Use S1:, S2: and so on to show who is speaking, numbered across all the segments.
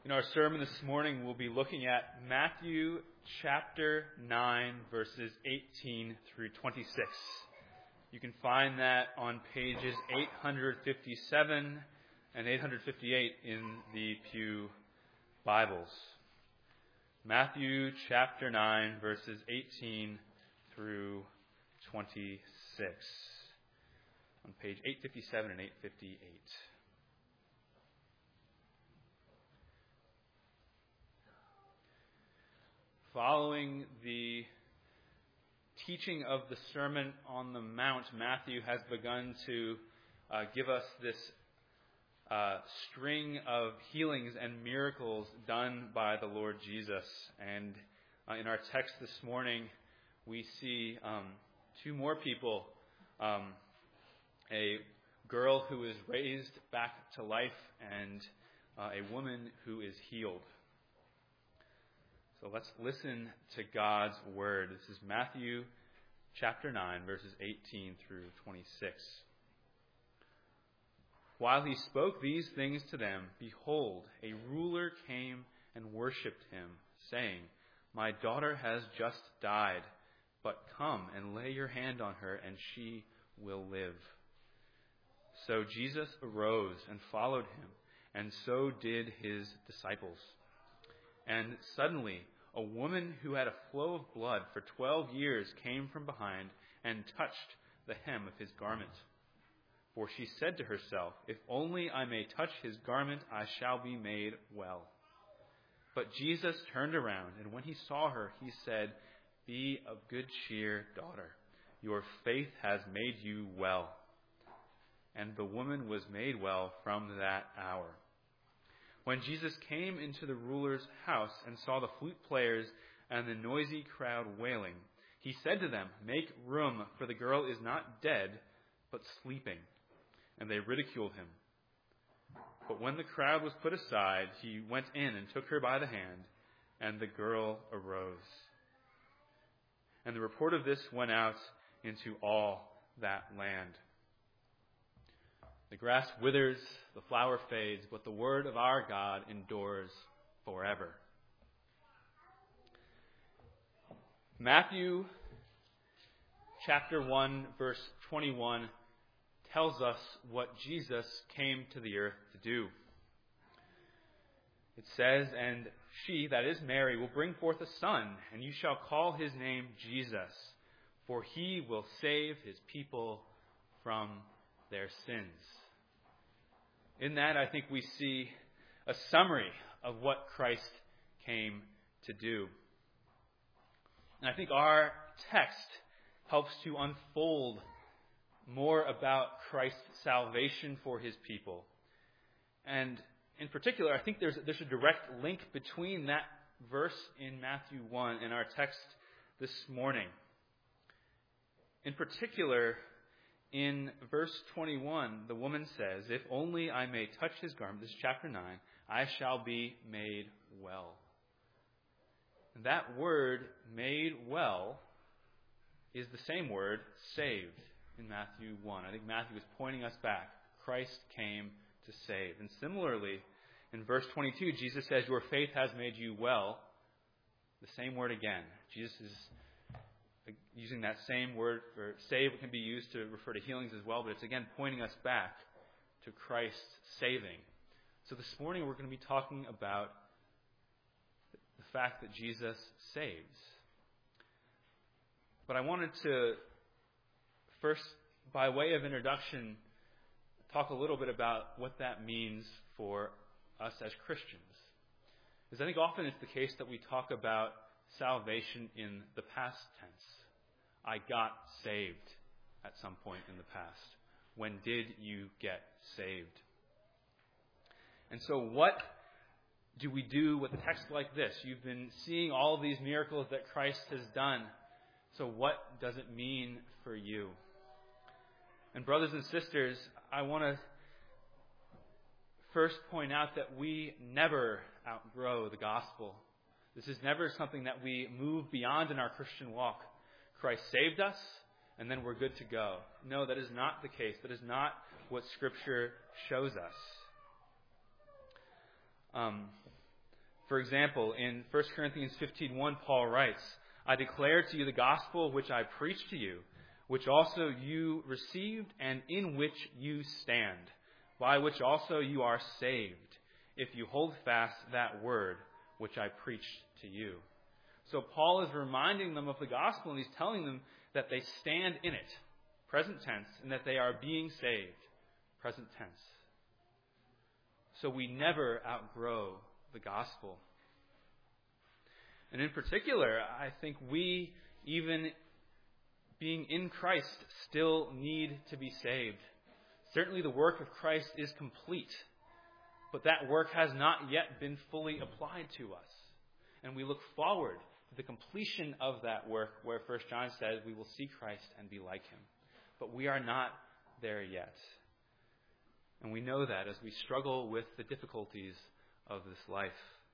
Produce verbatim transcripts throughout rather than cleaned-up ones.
S1: In our sermon this morning, we'll be looking at Matthew chapter nine, verses eighteen through twenty-six. You can find that on pages eight fifty-seven and eight fifty-eight in the Pew Bibles. Matthew chapter nine, verses eighteen through twenty-six. On page eight fifty-seven and eight fifty-eight. Following the teaching of the Sermon on the Mount, Matthew has begun to uh, give us this uh, string of healings and miracles done by the Lord Jesus. And uh, in our text this morning, we see um, two more people, um, a girl who is raised back to life and uh, a woman who is healed. So let's listen to God's word. This is Matthew chapter nine, verses eighteen through twenty-six. While he spoke these things to them, behold, a ruler came and worshipped him, saying, My daughter has just died, but come and lay your hand on her, and she will live. So Jesus arose and followed him, and so did his disciples. And suddenly, a woman who had a flow of blood for twelve years came from behind and touched the hem of his garment. For she said to herself, If only I may touch his garment, I shall be made well. But Jesus turned around, and when he saw her, he said, Be of good cheer, daughter. Your faith has made you well. And the woman was made well from that hour. When Jesus came into the ruler's house and saw the flute players and the noisy crowd wailing, he said to them, Make room, for the girl is not dead, but sleeping. And they ridiculed him. But when the crowd was put aside, he went in and took her by the hand, and the girl arose. And the report of this went out into all that land. The grass withers, the flower fades, but the word of our God endures forever. Matthew chapter one, verse twenty-one tells us what Jesus came to the earth to do. It says, And she, that is Mary, will bring forth a son, and you shall call his name Jesus, for he will save his people from their sins. In that, I think we see a summary of what Christ came to do. And I think our text helps to unfold more about Christ's salvation for his people. And in particular, I think there's, there's a direct link between that verse in Matthew one and our text this morning. In particular, in verse twenty-one, the woman says, If only I may touch his garment, this is chapter nine, I shall be made well. And that word, made well, is the same word, saved, in Matthew one. I think Matthew is pointing us back. Christ came to save. And similarly, in verse twenty-two, Jesus says, Your faith has made you well. The same word again. Jesus is using that same word for save. It can be used to refer to healings as well, but it's again pointing us back to Christ's saving. So this morning we're going to be talking about the fact that Jesus saves. But I wanted to first, by way of introduction, talk a little bit about what that means for us as Christians. Because I think often it's the case that we talk about salvation in the past tense. I got saved at some point in the past. When did you get saved? And so what do we do with a text like this? You've been seeing all of these miracles that Christ has done. So what does it mean for you? And brothers and sisters, I want to first point out that we never outgrow the gospel. This is never something that we move beyond in our Christian walk. Christ saved us, and then we're good to go. No, that is not the case. That is not what Scripture shows us. Um, For example, in First Corinthians fifteen one, Paul writes, I declare to you the gospel which I preached to you, which also you received and in which you stand, by which also you are saved, if you hold fast that word which I preached to you. So Paul is reminding them of the gospel, and he's telling them that they stand in it, present tense, and that they are being saved, present tense. So we never outgrow the gospel. And in particular, I think we, even being in Christ, still need to be saved. Certainly the work of Christ is complete, but that work has not yet been fully applied to us. And we look forward to the completion of that work, where First John says we will see Christ and be like him. But we are not there yet. And we know that as we struggle with the difficulties of this life.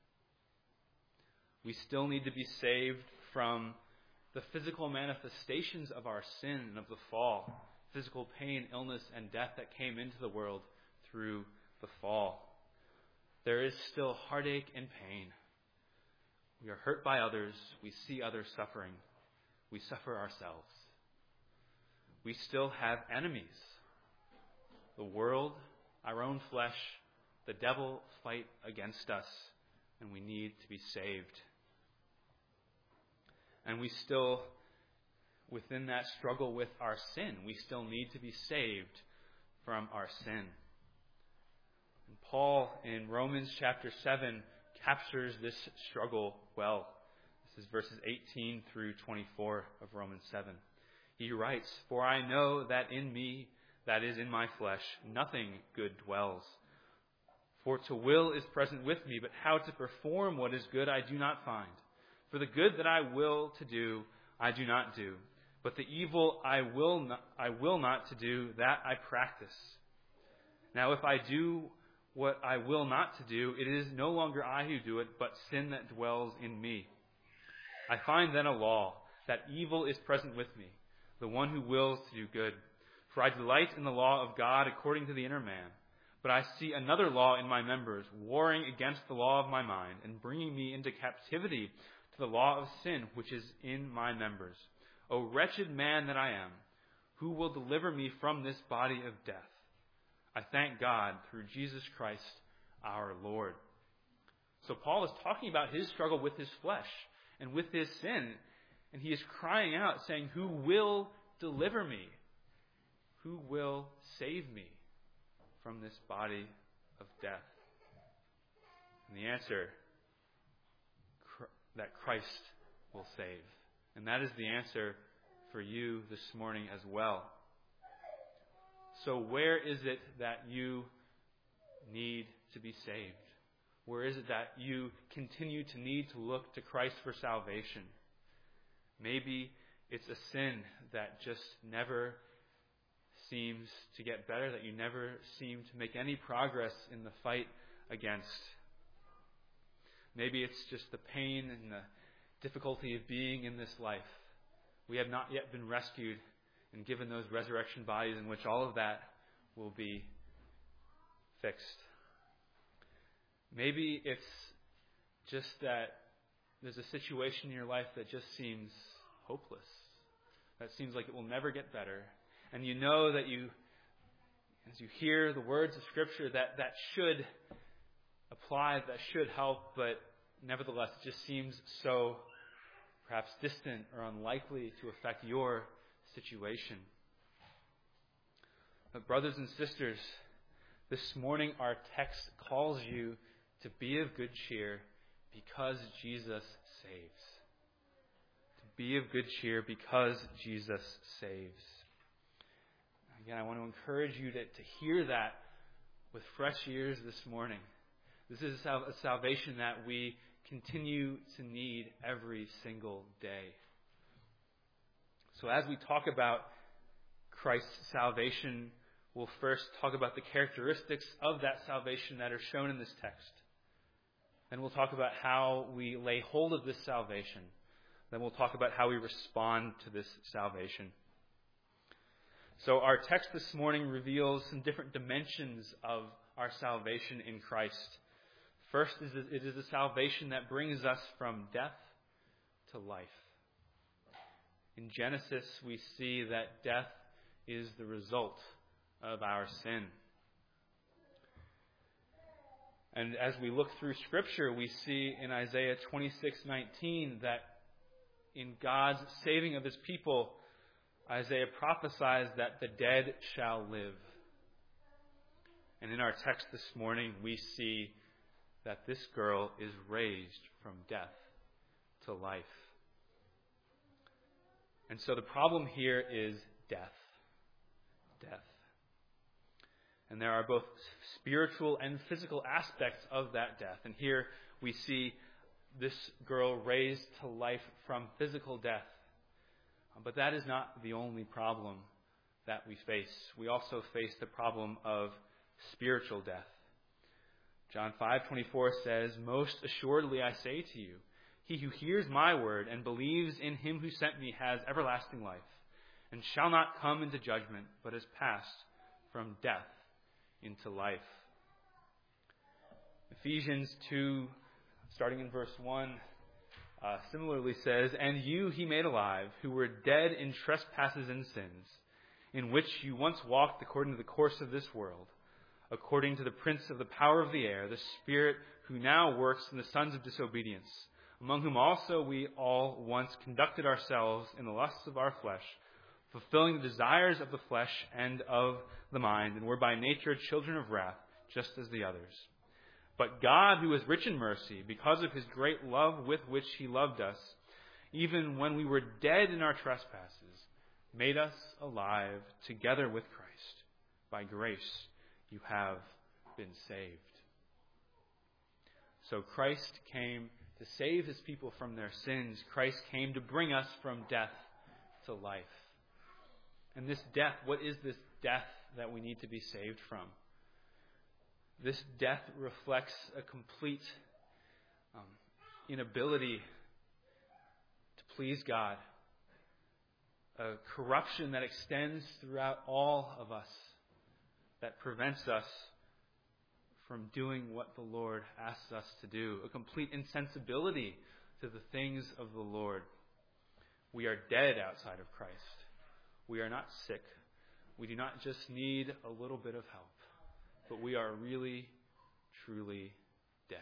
S1: We still need to be saved from the physical manifestations of our sin and of the fall, physical pain, illness, and death that came into the world through the fall. There is still heartache and pain. We are hurt by others. We see others suffering. We suffer ourselves. We still have enemies. The world, our own flesh, the devil fight against us, and we need to be saved. And we still, within that struggle with our sin, we still need to be saved from our sin. And Paul, in Romans chapter seven, captures this struggle well. This is verses eighteen through twenty-four of Romans seven. He writes, For I know that in me, that is in my flesh, nothing good dwells. For to will is present with me, but how to perform what is good I do not find. For the good that I will to do, I do not do. But the evil I will not, I will not to do, that I practice. Now if I do what I will not to do, it is no longer I who do it, but sin that dwells in me. I find then a law, that evil is present with me, the one who wills to do good. For I delight in the law of God according to the inner man. But I see another law in my members, warring against the law of my mind, and bringing me into captivity to the law of sin which is in my members. O wretched man that I am, who will deliver me from this body of death? I thank God through Jesus Christ our Lord. So Paul is talking about his struggle with his flesh and with his sin, and he is crying out, saying, Who will deliver me? Who will save me from this body of death? And the answer, that Christ will save. And that is the answer for you this morning as well. So where is it that you need to be saved? Where is it that you continue to need to look to Christ for salvation? Maybe it's a sin that just never seems to get better, that you never seem to make any progress in the fight against. Maybe it's just the pain and the difficulty of being in this life. We have not yet been rescued and given those resurrection bodies in which all of that will be fixed. Maybe it's just that there's a situation in your life that just seems hopeless, that seems like it will never get better. And you know that you, as you hear the words of Scripture, that that should apply, that should help, but nevertheless it just seems so perhaps distant or unlikely to affect your situation. But brothers and sisters, this morning our text calls you to be of good cheer because Jesus saves. To be of good cheer because Jesus saves. Again, I want to encourage you to, to hear that with fresh ears this morning. This is a salvation that we continue to need every single day. So as we talk about Christ's salvation, we'll first talk about the characteristics of that salvation that are shown in this text. Then we'll talk about how we lay hold of this salvation. Then we'll talk about how we respond to this salvation. So our text this morning reveals some different dimensions of our salvation in Christ. First, is it is a salvation that brings us from death to life. In Genesis, we see that death is the result of our sin. And as we look through Scripture, we see in Isaiah twenty-six nineteen that in God's saving of His people, Isaiah prophesies that the dead shall live. And in our text this morning, we see that this girl is raised from death to life. And so the problem here is death. Death. And there are both spiritual and physical aspects of that death. And here we see this girl raised to life from physical death. But that is not the only problem that we face. We also face the problem of spiritual death. John five twenty-four says, "Most assuredly I say to you, he who hears my word and believes in him who sent me has everlasting life, and shall not come into judgment, but is passed from death into life." Ephesians two, starting in verse one, uh, similarly says, "And you he made alive, who were dead in trespasses and sins, in which you once walked according to the course of this world, according to the prince of the power of the air, the spirit who now works in the sons of disobedience, among whom also we all once conducted ourselves in the lusts of our flesh, fulfilling the desires of the flesh and of the mind, and were by nature children of wrath, just as the others. But God, who is rich in mercy, because of his great love with which he loved us, even when we were dead in our trespasses, made us alive together with Christ. By grace you have been saved." So Christ came to save his people from their sins. Christ came to bring us from death to life. And this death, what is this death that we need to be saved from? This death reflects a complete um, inability to please God. A corruption that extends throughout all of us, that prevents us from doing what the Lord asks us to do. A complete insensibility to the things of the Lord. We are dead outside of Christ. We are not sick. We do not just need a little bit of help, but we are really, truly dead.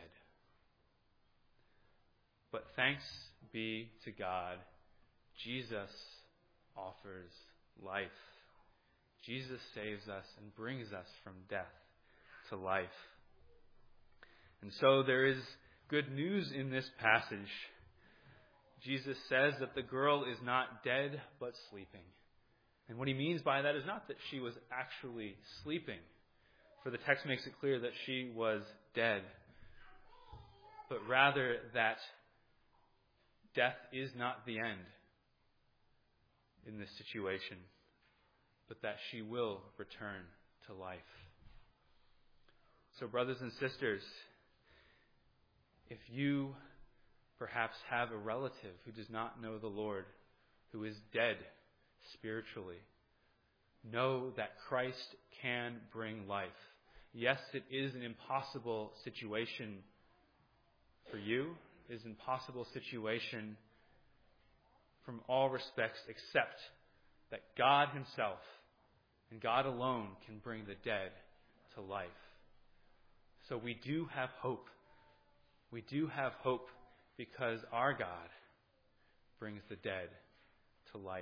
S1: But thanks be to God, Jesus offers life. Jesus saves us and brings us from death to life. And so there is good news in this passage. Jesus says that the girl is not dead, but sleeping. And what he means by that is not that she was actually sleeping, for the text makes it clear that she was dead, but rather that death is not the end in this situation, but that she will return to life. So, brothers and sisters, if you perhaps have a relative who does not know the Lord, who is dead spiritually, know that Christ can bring life. Yes, it is an impossible situation for you. It is an impossible situation from all respects, except that God himself and God alone can bring the dead to life. So we do have hope. We do have hope because our God brings the dead to life.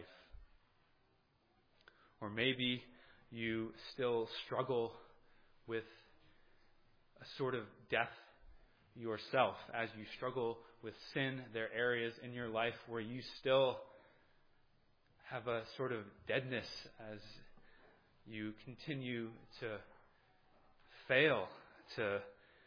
S1: Or maybe you still struggle with a sort of death yourself. As you struggle with sin, there are areas in your life where you still have a sort of deadness as you continue to fail to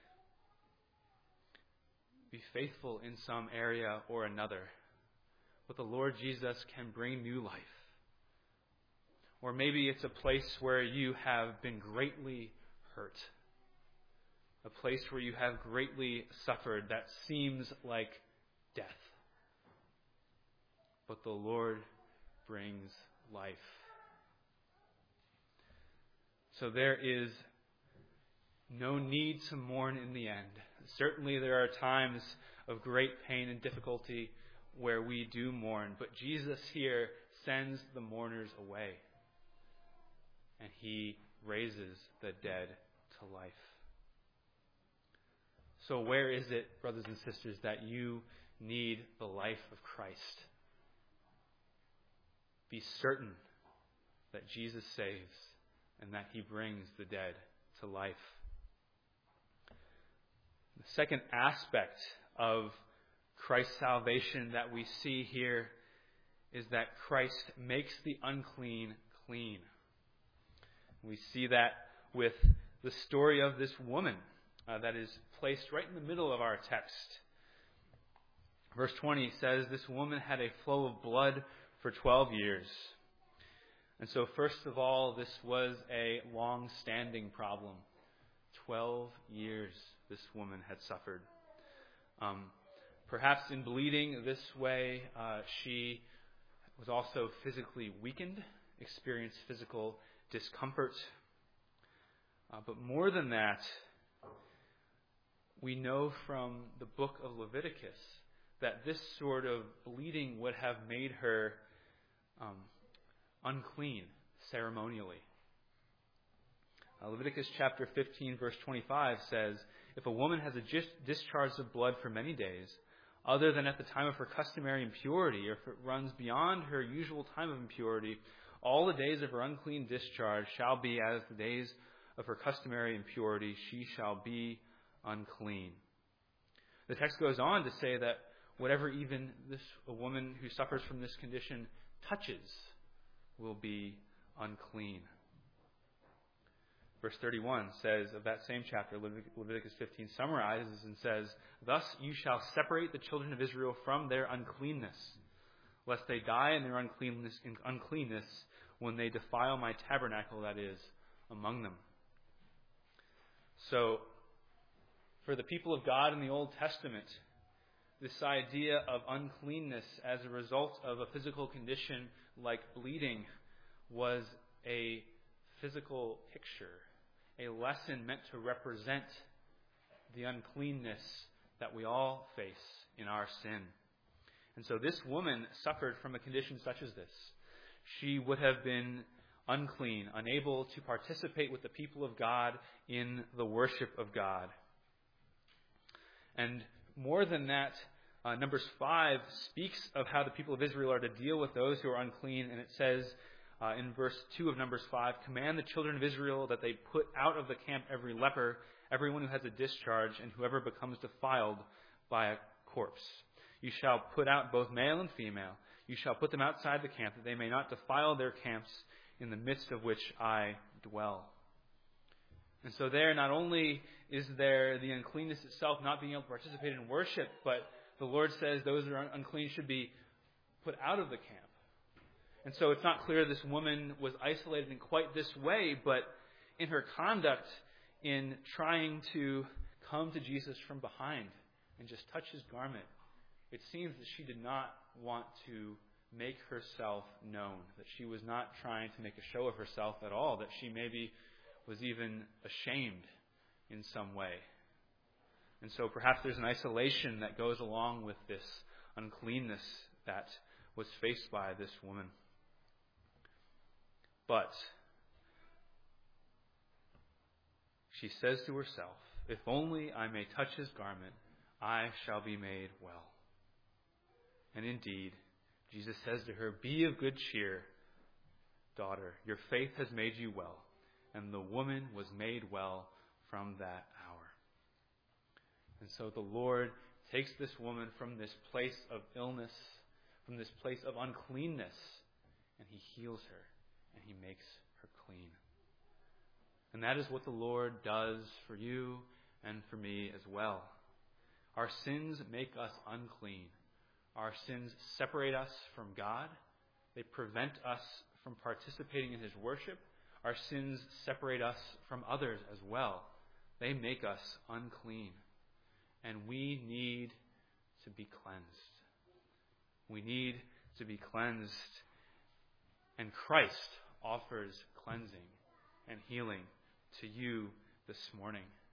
S1: be faithful in some area or another. But the Lord Jesus can bring new life. Or maybe it's a place where you have been greatly hurt. A place where you have greatly suffered that seems like death. But the Lord brings life. So there is no need to mourn in the end. Certainly there are times of great pain and difficulty where we do mourn, but Jesus here sends the mourners away, and he raises the dead to life. So where is it, brothers and sisters, that you need the life of Christ? Be certain that Jesus saves and that he brings the dead to life. The second aspect of Christ's salvation that we see here is that Christ makes the unclean clean. We see that with the story of this woman uh, that is placed right in the middle of our text. Verse twenty says, this woman had a flow of blood for twelve years. And so first of all, this was a long-standing problem. Twelve years this woman had suffered. Um, perhaps in bleeding this way, uh, she was also physically weakened, experienced physical discomfort. Uh, but more than that, we know from the book of Leviticus that this sort of bleeding would have made her um, unclean ceremonially. Uh, Leviticus chapter fifteen, verse twenty-five says, if a woman has a discharge of blood for many days, other than at the time of her customary impurity, or if it runs beyond her usual time of impurity, all the days of her unclean discharge shall be as the days of her customary impurity. She shall be unclean. The text goes on to say that whatever even this a woman who suffers from this condition touches will be unclean. Verse thirty-one says of that same chapter, Leviticus fifteen summarizes and says, thus you shall separate the children of Israel from their uncleanness, lest they die in their uncleanness, in uncleanness when they defile my tabernacle that is among them. So, for the people of God in the Old Testament, this idea of uncleanness as a result of a physical condition like bleeding was a physical picture, a lesson meant to represent the uncleanness that we all face in our sin. And so this woman suffered from a condition such as this. She would have been unclean, unable to participate with the people of God in the worship of God. And more than that, uh, Numbers five speaks of how the people of Israel are to deal with those who are unclean, and it says uh, in verse two of Numbers five, command the children of Israel that they put out of the camp every leper, everyone who has a discharge, and whoever becomes defiled by a corpse. You shall put out both male and female. You shall put them outside the camp, that they may not defile their camps in the midst of which I dwell. And so there, not only is there the uncleanness itself, not being able to participate in worship, but the Lord says those that are unclean should be put out of the camp. And so it's not clear this woman was isolated in quite this way, but in her conduct in trying to come to Jesus from behind and just touch his garment, it seems that she did not want to make herself known, that she was not trying to make a show of herself at all, that she maybe was even ashamed in some way. And so perhaps there's an isolation that goes along with this uncleanness that was faced by this woman. But she says to herself, if only I may touch his garment, I shall be made well. And indeed, Jesus says to her, be of good cheer, daughter, your faith has made you well. And the woman was made well from that hour. And so the Lord takes this woman from this place of illness, from this place of uncleanness, and he heals her, and he makes her clean. And that is what the Lord does for you and for me as well. Our sins make us unclean. Our sins separate us from God. They prevent us from participating in his worship. Our sins separate us from others as well. They make us unclean. And we need to be cleansed. We need to be cleansed. And Christ offers cleansing and healing to you this morning.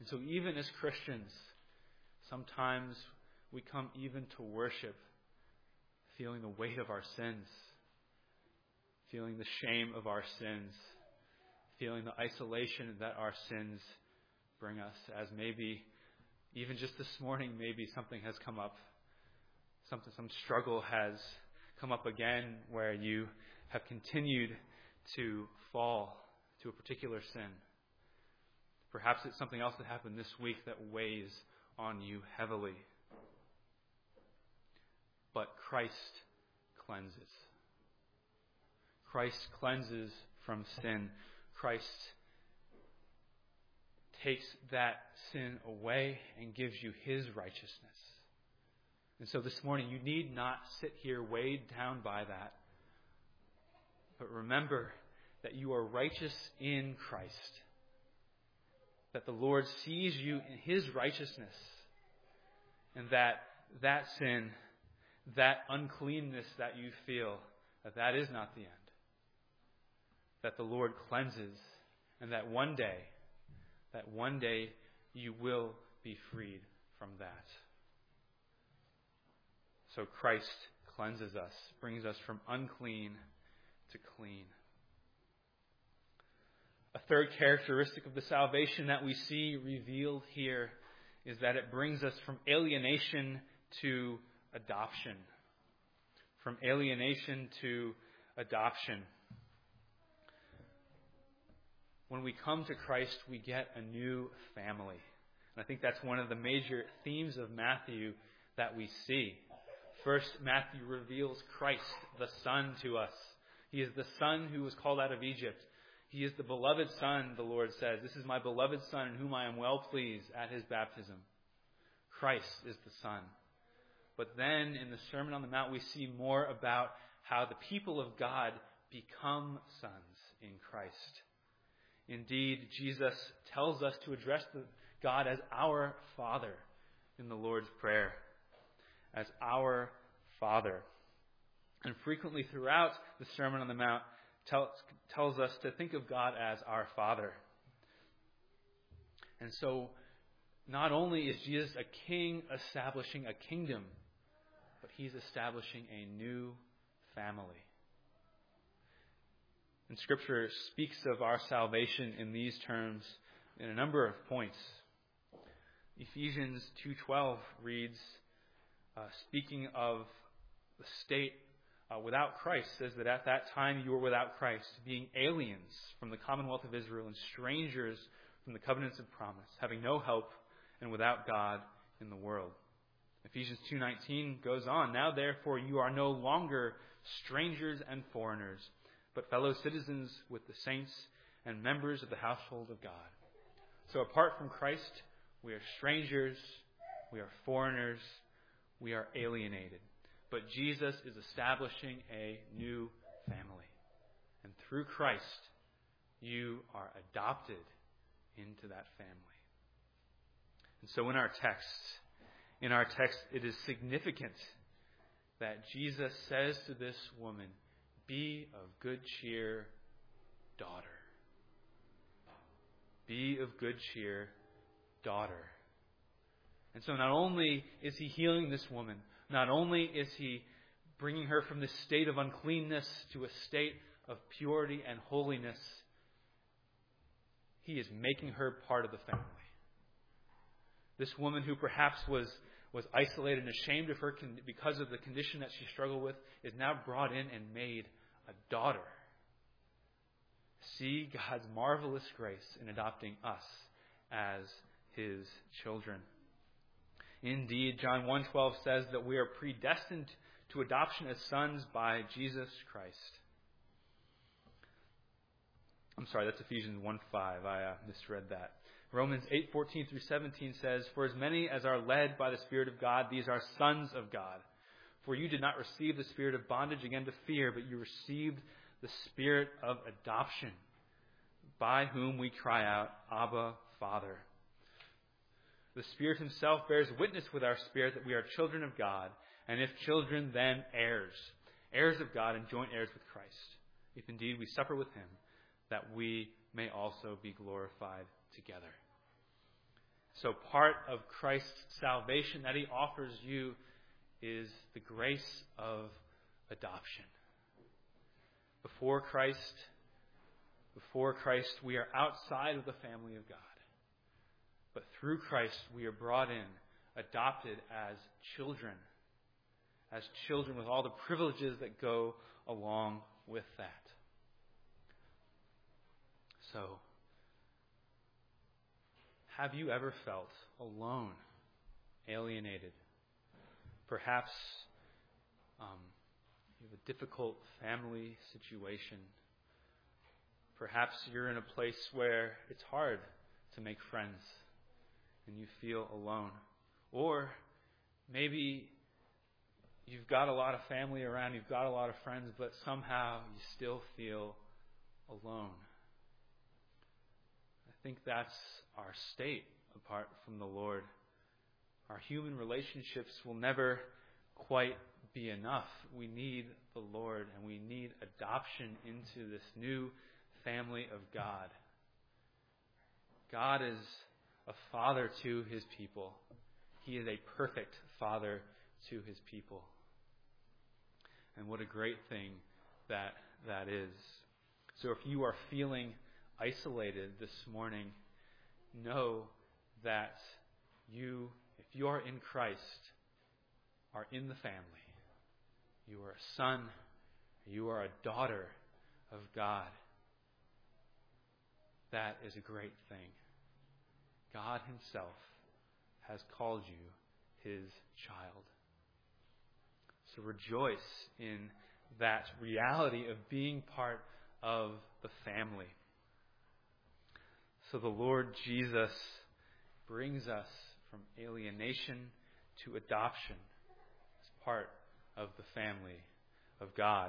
S1: And so even as Christians, sometimes we come even to worship feeling the weight of our sins, feeling the shame of our sins, feeling the isolation that our sins bring us, as maybe even just this morning, maybe something has come up, something, some struggle has come up again where you have continued to fall to a particular sin. Perhaps it's something else that happened this week that weighs on you heavily. But Christ cleanses. Christ cleanses from sin. Christ takes that sin away and gives you His righteousness. And so this morning, you need not sit here weighed down by that. But remember that you are righteous in Christ. That the Lord sees you in His righteousness. And that that sin, that uncleanness that you feel, that that is not the end. That the Lord cleanses. And that one day, that one day you will be freed from that. So Christ cleanses us, brings us from unclean to clean. A third characteristic of the salvation that we see revealed here is that it brings us from alienation to adoption. From alienation to adoption. When we come to Christ, we get a new family. And I think that's one of the major themes of Matthew that we see. First, Matthew reveals Christ, the Son, to us. He is the Son who was called out of Egypt. He is the beloved Son, the Lord says. This is my beloved Son in whom I am well pleased at His baptism. Christ is the Son. But then in the Sermon on the Mount, we see more about how the people of God become sons in Christ. Indeed, Jesus tells us to address God as our Father in the Lord's Prayer. As our Father. And frequently throughout the Sermon on the Mount tell, tells us to think of God as our Father. And so, not only is Jesus a king establishing a kingdom, but He's establishing a new family. And Scripture speaks of our salvation in these terms in a number of points. Ephesians two twelve reads, uh, speaking of the state uh, without Christ, says that at that time you were without Christ, being aliens from the commonwealth of Israel and strangers from the covenants of promise, having no hope and without God in the world. Ephesians two nineteen goes on, now therefore you are no longer strangers and foreigners, but fellow citizens with the saints and members of the household of God. So apart from Christ, we are strangers, we are foreigners, we are alienated. But Jesus is establishing a new family. And through Christ, you are adopted into that family. And so in our text, in our text, it is significant that Jesus says to this woman, be of good cheer, daughter. Be of good cheer, daughter. And so not only is He healing this woman, not only is He bringing her from this state of uncleanness to a state of purity and holiness, He is making her part of the family. This woman who perhaps was, was isolated and ashamed of her con- because of the condition that she struggled with is now brought in and made a daughter. See God's marvelous grace in adopting us as His children. Indeed, John one twelve says that we are predestined to adoption as sons by Jesus Christ. I'm sorry, that's Ephesians one five. I uh, misread that. Romans eight fourteen through seventeen says, for as many as are led by the Spirit of God, these are sons of God. For you did not receive the spirit of bondage again to fear, but you received the spirit of adoption, by whom we cry out, Abba, Father. The Spirit Himself bears witness with our spirit that we are children of God, and if children, then heirs, heirs of God and joint heirs with Christ, if indeed we suffer with Him, that we may also be glorified together. So part of Christ's salvation that he offers you is the grace of adoption. Before Christ, before Christ, we are outside of the family of God. But through Christ, we are brought in, adopted as children, as children with all the privileges that go along with that. So, have you ever felt alone, alienated? Perhaps um, you have a difficult family situation. Perhaps you're in a place where it's hard to make friends and you feel alone. Or maybe you've got a lot of family around, you've got a lot of friends, but somehow you still feel alone. I think that's our state apart from the Lord. Our human relationships will never quite be enough. We need the Lord, and we need adoption into this new family of God. God is a father to his people. He is a perfect father to his people. And what a great thing that that is. So if you are feeling isolated this morning, know that you, if you are in Christ, are in the family. You are a son, you are a daughter of God. That is a great thing. God himself has called you his child. So rejoice in that reality of being part of the family. So the Lord Jesus brings us from alienation to adoption as part of the family of God.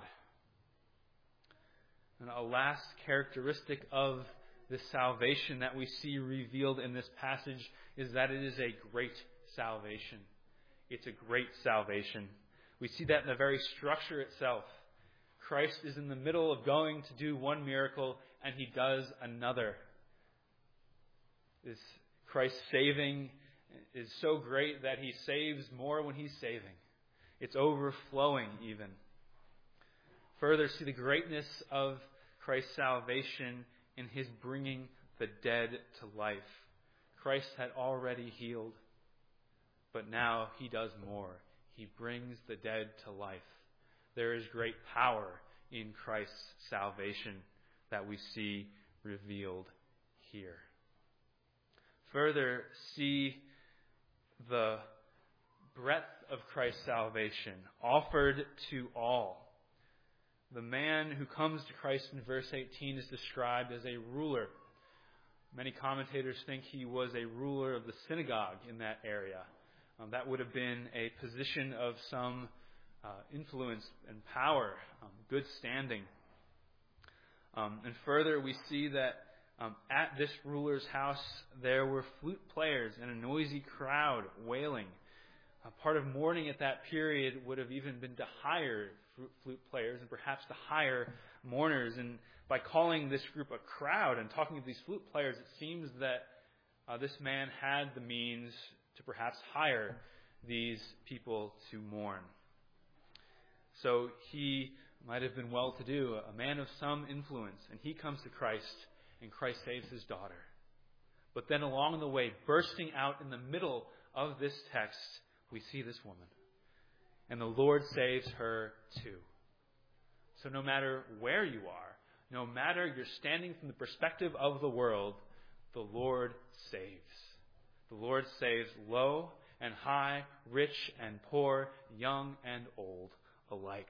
S1: And a last characteristic of the salvation that we see revealed in this passage is that it is a great salvation. It's a great salvation. We see that in the very structure itself. Christ is in the middle of going to do one miracle, and he does another. This Christ's saving is so great that he saves more when he's saving. It's overflowing even. Further, see the greatness of Christ's salvation in his bringing the dead to life. Christ had already healed, but now he does more. He brings the dead to life. There is great power in Christ's salvation that we see revealed here. Further, see the breadth of Christ's salvation offered to all. The man who comes to Christ in verse eighteen is described as a ruler. Many commentators think he was a ruler of the synagogue in that area. Um, that would have been a position of some uh, influence and power, um, good standing. Um, and further, we see that um, at this ruler's house there were flute players and a noisy crowd wailing. Uh, part of mourning at that period would have even been to hire flute players and perhaps to hire mourners. And by calling this group a crowd and talking to these flute players, it seems that uh, this man had the means to perhaps hire these people to mourn. So he might have been well-to-do, a man of some influence, and he comes to Christ, and Christ saves his daughter. But then along the way, bursting out in the middle of this text, we see this woman. And the Lord saves her too. So no matter where you are, no matter you're standing from the perspective of the world, the Lord saves. The Lord saves low and high, rich and poor, young and old alike.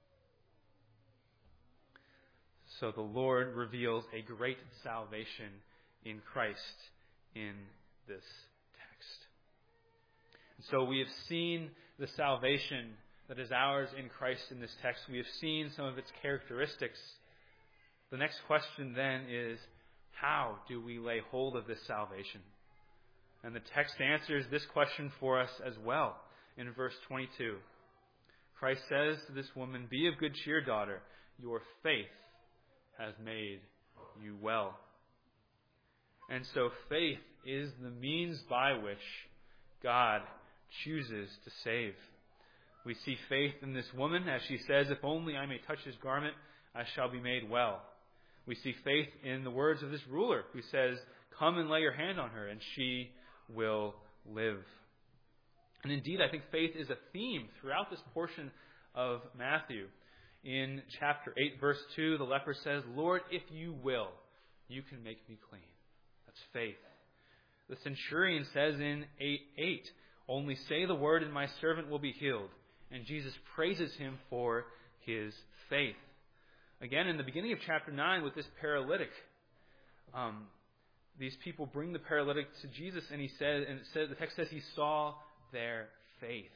S1: So the Lord reveals a great salvation in Christ in this text. And so we have seen the salvation that is ours in Christ in this text. We have seen some of its characteristics. The next question then is, how do we lay hold of this salvation? And the text answers this question for us as well in verse twenty-two. Christ says to this woman, "Be of good cheer, daughter. Your faith has made you well." And so faith is the means by which God chooses to save. We see faith in this woman as she says, "If only I may touch his garment, I shall be made well." We see faith in the words of this ruler who says, "Come and lay your hand on her, and she will live." And indeed, I think faith is a theme throughout this portion of Matthew. In chapter eight, verse two, the leper says, "Lord, if you will, you can make me clean." That's faith. The centurion says in eight eight, "Only say the word and my servant will be healed." And Jesus praises him for his faith. Again, in the beginning of chapter nine with this paralytic, um, these people bring the paralytic to Jesus, and he says, and it says, the text says he saw their faith.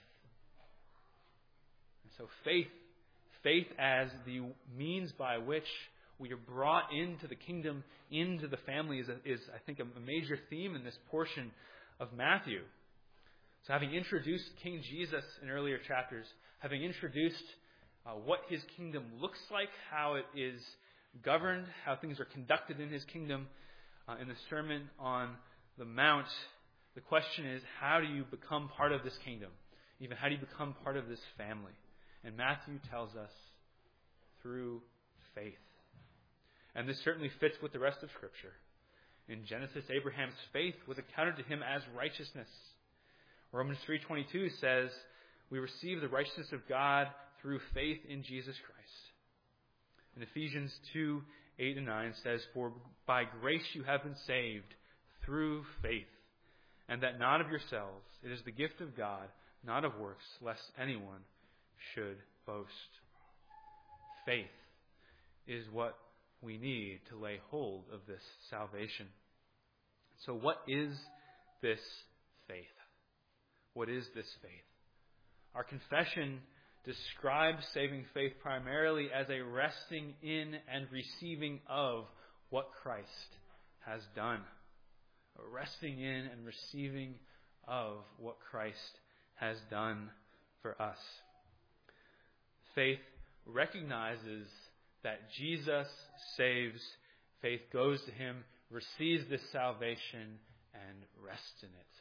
S1: And so faith, faith as the means by which we are brought into the kingdom, into the family, is, a, is I think, a major theme in this portion of Matthew. So having introduced King Jesus in earlier chapters, having introduced uh, what his kingdom looks like, how it is governed, how things are conducted in his kingdom, uh, in the Sermon on the Mount, the question is, how do you become part of this kingdom? Even how do you become part of this family? And Matthew tells us through faith. And this certainly fits with the rest of Scripture. In Genesis, Abraham's faith was accounted to him as righteousness. Romans three twenty-two says, we receive the righteousness of God through faith in Jesus Christ. And Ephesians two eight and nine says, for by grace you have been saved through faith, and that not of yourselves. It is the gift of God, not of works, lest anyone should boast. Faith is what we need to lay hold of this salvation. So what is this faith? What is this faith? Our confession describes saving faith primarily as a resting in and receiving of what Christ has done. A resting in and receiving of what Christ has done for us. Faith recognizes that Jesus saves. Faith goes to him, receives this salvation, and rests in it.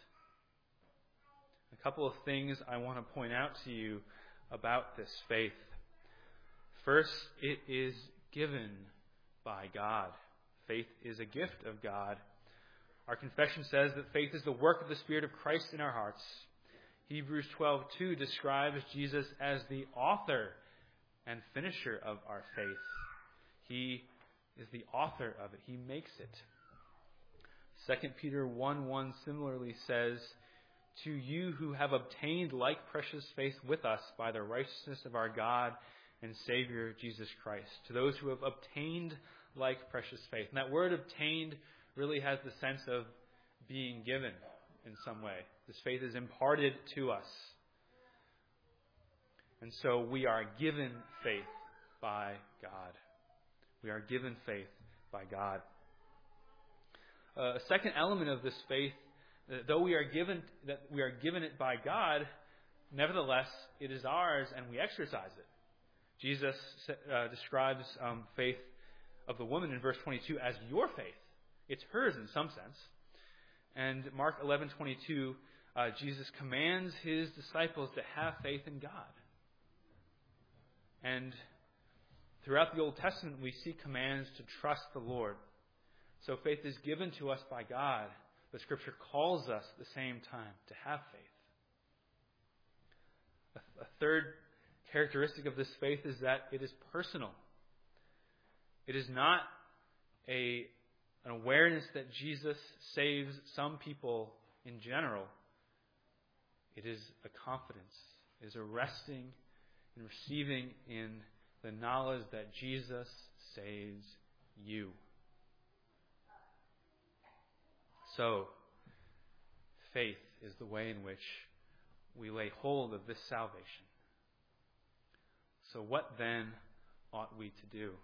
S1: A couple of things I want to point out to you about this faith. First, it is given by God. Faith is a gift of God. Our confession says that faith is the work of the Spirit of Christ in our hearts. Hebrews twelve two describes Jesus as the author and finisher of our faith. He is the author of it. He makes it. Second Peter one one similarly says, to you who have obtained like precious faith with us by the righteousness of our God and Savior Jesus Christ. To those who have obtained like precious faith. And that word obtained really has the sense of being given in some way. This faith is imparted to us. And so we are given faith by God. We are given faith by God. Uh, a second element of this faith, though we are given that we are given it by God, nevertheless it is ours and we exercise it. Jesus uh, describes um, faith of the woman in verse twenty-two as your faith. It's hers in some sense. And Mark eleven twenty-two, uh, Jesus commands his disciples to have faith in God. And throughout the Old Testament, we see commands to trust the Lord. So faith is given to us by God. The Scripture calls us at the same time to have faith. A, a third characteristic of this faith is that it is personal. It is not a, an awareness that Jesus saves some people in general. It is a confidence. It is a resting and receiving in the knowledge that Jesus saves you. So, faith is the way in which we lay hold of this salvation. So what then ought we to do?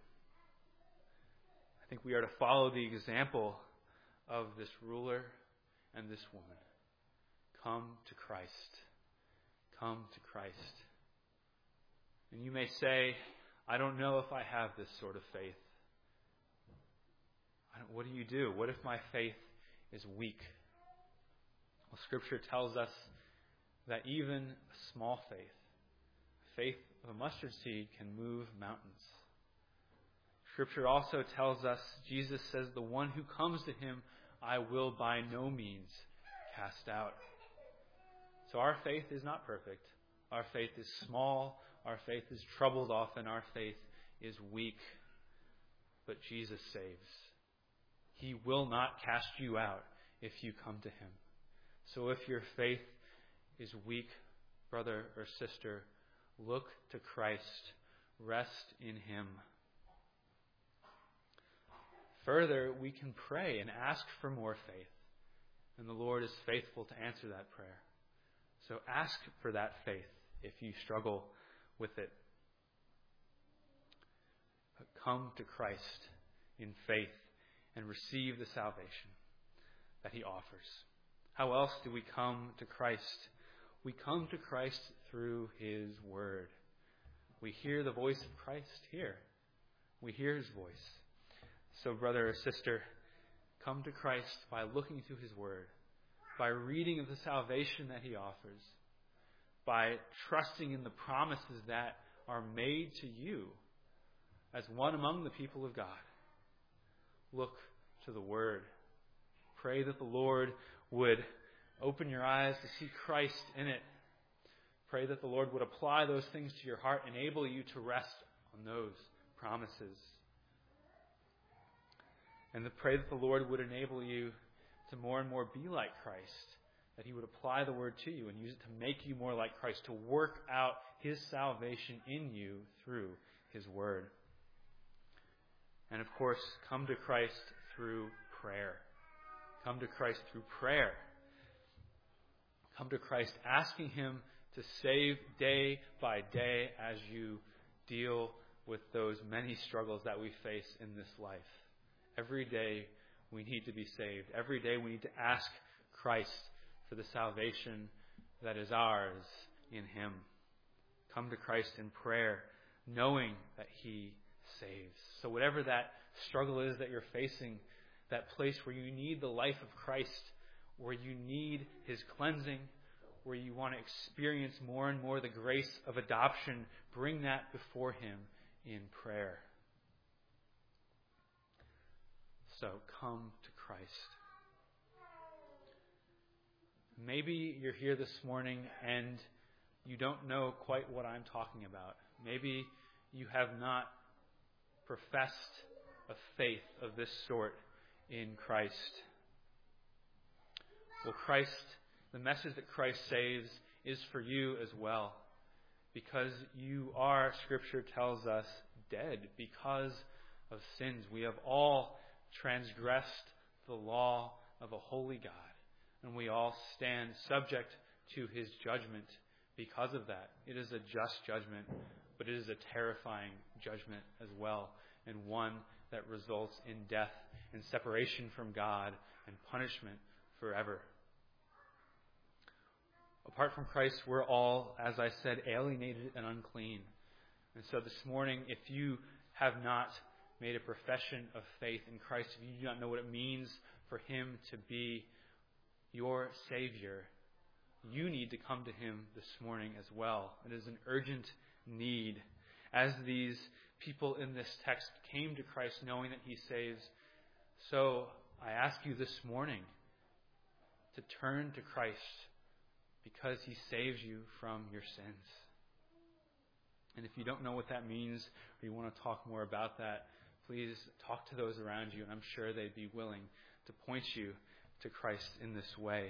S1: I think we are to follow the example of this ruler and this woman. Come to Christ. Come to Christ. And you may say, I don't know if I have this sort of faith. I don't, what do you do? What if my faith is weak. Well, Scripture tells us that even a small faith, faith of a mustard seed, can move mountains. Scripture also tells us, Jesus says, the one who comes to him, I will by no means cast out. So our faith is not perfect. Our faith is small. Our faith is troubled often. Our faith is weak. But Jesus saves. He will not cast you out if you come to him. So if your faith is weak, brother or sister, look to Christ. Rest in him. Further, we can pray and ask for more faith. And the Lord is faithful to answer that prayer. So ask for that faith if you struggle with it. But come to Christ in faith and receive the salvation that he offers. How else do we come to Christ? We come to Christ through his word. We hear the voice of Christ here. We hear his voice. So brother or sister, come to Christ by looking to his word, by reading of the salvation that he offers, by trusting in the promises that are made to you as one among the people of God. Look to the word. Pray that the Lord would open your eyes to see Christ in it. Pray that the Lord would apply those things to your heart, enable you to rest on those promises. And to pray that the Lord would enable you to more and more be like Christ, that he would apply the word to you and use it to make you more like Christ, to work out his salvation in you through his word. And of course, come to Christ through prayer. Come to Christ through prayer. Come to Christ asking him to save day by day as you deal with those many struggles that we face in this life. Every day we need to be saved. Every day we need to ask Christ for the salvation that is ours in him. Come to Christ in prayer, knowing that he saves. So whatever that struggle is that you're facing, that place where you need the life of Christ, where you need his cleansing, where you want to experience more and more the grace of adoption, bring that before him in prayer. So come to Christ. Maybe you're here this morning and you don't know quite what I'm talking about. Maybe you have not professed a faith of this sort in Christ. Well, Christ, the message that Christ saves is for you as well. Because you are, Scripture tells us, dead because of sins. We have all transgressed the law of a holy God. And we all stand subject to his judgment because of that. It is a just judgment, but it is a terrifying judgment as well, and one that results in death and separation from God and punishment forever. Apart from Christ, we're all, as I said, alienated and unclean. And so this morning, if you have not made a profession of faith in Christ, if you do not know what it means for him to be your Savior, you need to come to him this morning as well. It is an urgent need. As these people in this text came to Christ knowing that he saves, so I ask you this morning to turn to Christ because he saves you from your sins. And if you don't know what that means or you want to talk more about that, please talk to those around you, and I'm sure they'd be willing to point you to Christ in this way.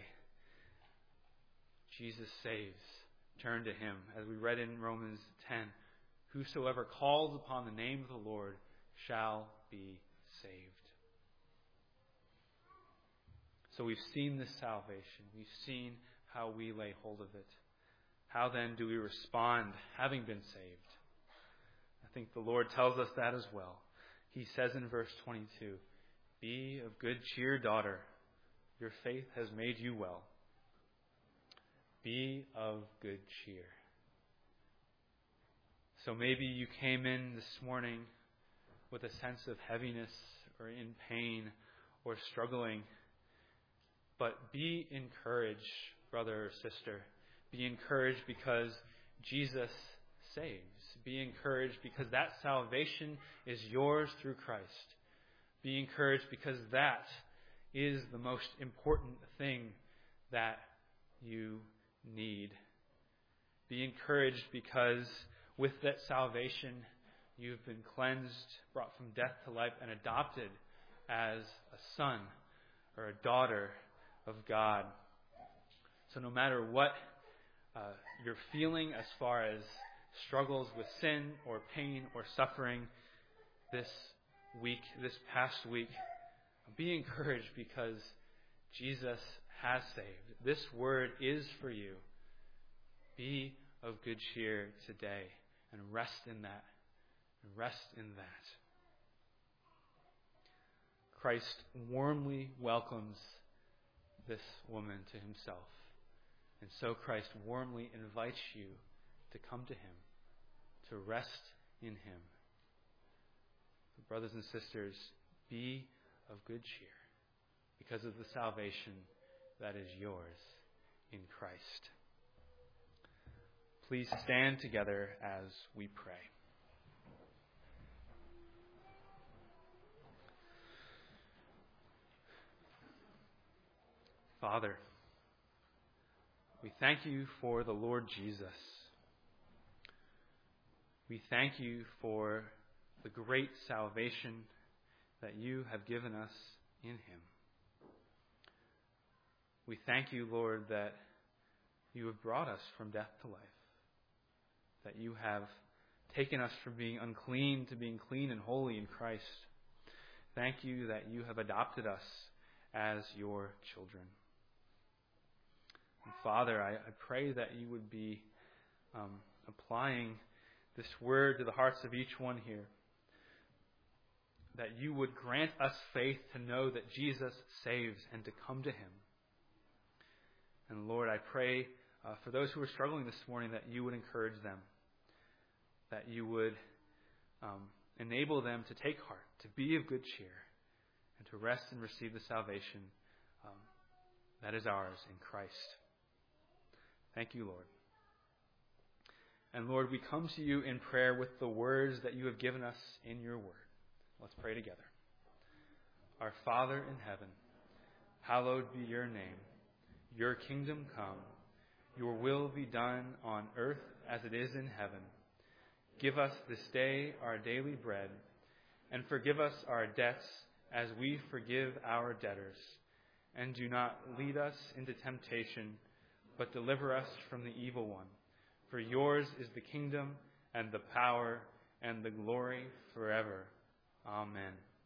S1: Jesus saves. Turn to him. As we read in Romans ten, whosoever calls upon the name of the Lord shall be saved. So we've seen this salvation. We've seen how we lay hold of it. How then do we respond having been saved? I think the Lord tells us that as well. He says in verse twenty-two, be of good cheer, daughter. Your faith has made you well. Be of good cheer. So maybe you came in this morning with a sense of heaviness or in pain or struggling. But be encouraged, brother or sister. Be encouraged because Jesus saves. Be encouraged because that salvation is yours through Christ. Be encouraged because that is the most important thing that you need. Be encouraged because with that salvation, you've been cleansed, brought from death to life, and adopted as a son or a daughter of God. So no matter what uh, you're feeling as far as struggles with sin or pain or suffering this week, this past week, be encouraged because Jesus has saved. This word is for you. Be of good cheer today and rest in that. And rest in that. Christ warmly welcomes this woman to himself. And so Christ warmly invites you to come to him, to rest in him. Brothers and sisters, be of good cheer because of the salvation that is yours in Christ. Please stand together as we pray. Father, we thank you for the Lord Jesus. We thank you for the great salvation that you have given us in him. We thank you, Lord, that you have brought us from death to life, that you have taken us from being unclean to being clean and holy in Christ. Thank you that you have adopted us as your children. And Father, I, I pray that you would be um, applying this word to the hearts of each one here, that you would grant us faith to know that Jesus saves and to come to him. And Lord, I pray uh, for those who are struggling this morning that you would encourage them, that you would um, enable them to take heart, to be of good cheer, and to rest and receive the salvation um, that is ours in Christ. Thank you, Lord. And Lord, we come to you in prayer with the words that you have given us in your word. Let's pray together. Our Father in heaven, hallowed be your name. Your kingdom come. Your will be done on earth as it is in heaven. Give us this day our daily bread, and forgive us our debts as we forgive our debtors. And do not lead us into temptation, but deliver us from the evil one. For yours is the kingdom and the power and the glory forever. Amen.